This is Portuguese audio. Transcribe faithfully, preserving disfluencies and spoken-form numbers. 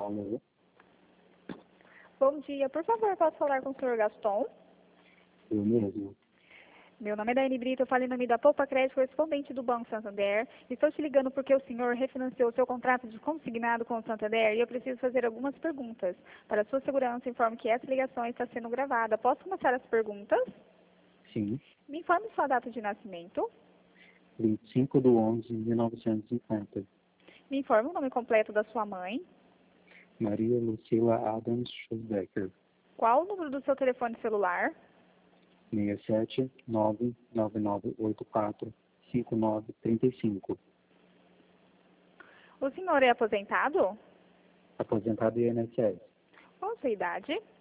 Alô? Bom dia, por favor, posso falar com o senhor Gaston? Eu mesmo. Meu nome é Daiane Brito, eu falo em nome da Poupa Crédito, correspondente do Banco Santander. Estou te ligando porque o senhor refinanciou o seu contrato de consignado com o Santander e eu preciso fazer algumas perguntas. Para sua segurança, informo que essa ligação está sendo gravada. Posso começar as perguntas? Sim. Me informe sua data de nascimento. vinte e cinco de onze de mil novecentos e cinquenta. Me informe o nome completo da sua mãe. Maria Lucila Adams Schusbecker. Qual o número do seu telefone celular? seis sete nove nove nove oito quatro cinco nove três cinco. O senhor é aposentado? Aposentado do I N S S. Qual a sua idade?